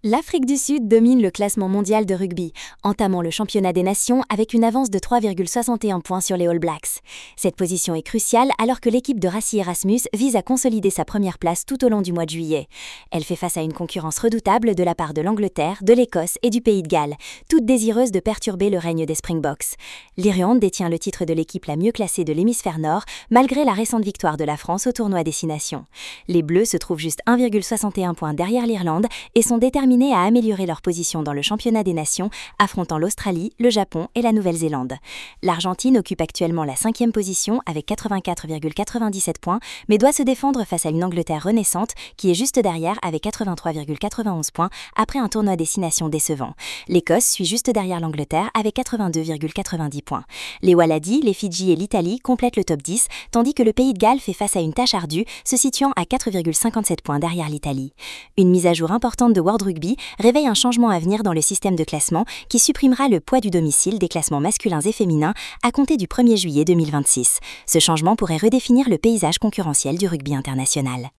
L'Afrique du Sud domine le classement mondial de rugby, entamant le championnat des nations avec une avance de 3,61 points sur les All Blacks. Cette position est cruciale alors que l'équipe de Rassie Erasmus vise à consolider sa première place tout au long du mois de juillet. Elle fait face à une concurrence redoutable de la part de l'Angleterre, de l'Écosse et du Pays de Galles, toutes désireuses de perturber le règne des Springboks. L'Irlande détient le titre de l'équipe la mieux classée de l'hémisphère nord, malgré la récente victoire de la France au tournoi Destination. Les Bleus se trouvent juste 1,61 points derrière l'Irlande et sont déterminés à améliorer leur position dans le championnat des nations, affrontant l'Australie, le Japon et la Nouvelle-Zélande. L'Argentine occupe actuellement la 5e position avec 84,97 points, mais doit se défendre face à une Angleterre renaissante qui est juste derrière avec 83,91 points après un tournoi destination décevant. L'Écosse suit juste derrière l'Angleterre avec 82,90 points. Les Wallabies, les Fidji et l'Italie complètent le top 10, tandis que le Pays de Galles fait face à une tâche ardue, se situant à 4,57 points derrière l'Italie. Une mise à jour importante de World Rugby réveille un changement à venir dans le système de classement qui supprimera le poids du domicile des classements masculins et féminins à compter du 1er juillet 2026. Ce changement pourrait redéfinir le paysage concurrentiel du rugby international.